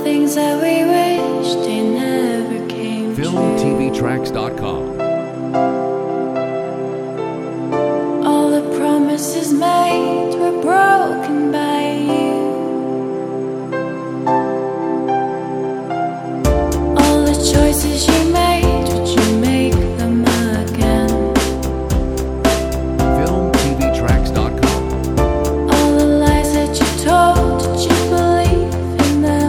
things that we wish they never came true. FilmTVTracks.com. All the promises made were broken by you. All the choices you made, would you make them again? FilmTVTracks.com. All the lies that you told, did you believe in them?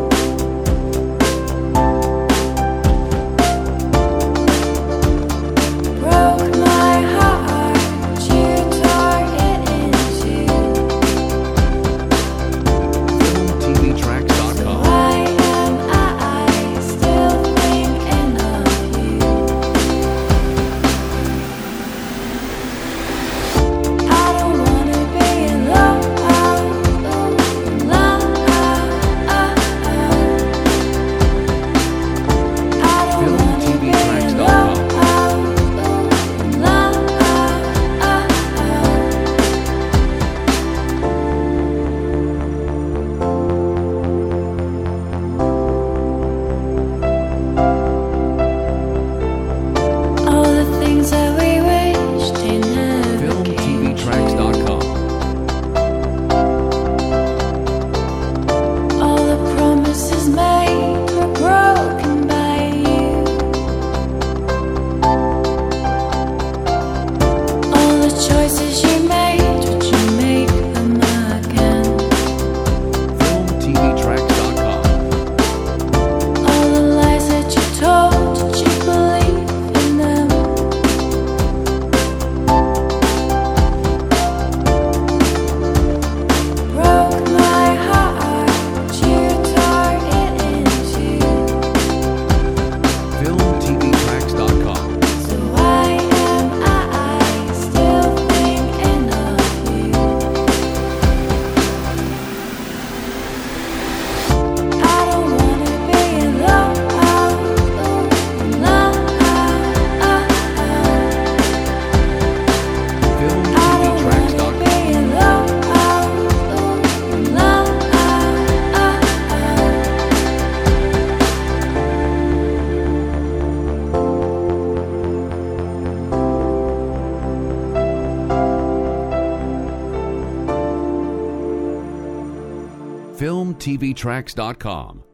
Broke my heart, you tore it in two. FilmTVTracks.com. Why am I still thinking of you? I don't wanna be alone. I don't wanna be alone. All the things that we wish they never came true. FilmTVTracks.com. All the promises made were broken by you. All the choices you made, would you make them again? FilmTVTracks.com. All the lies that you told, did you believe in them? Broke my heart, you tore it in two. FilmTVTracks.com. So why am I still thinking of you? I don't wanna be alone. FilmTVTracks.com. FilmTVTracks.com.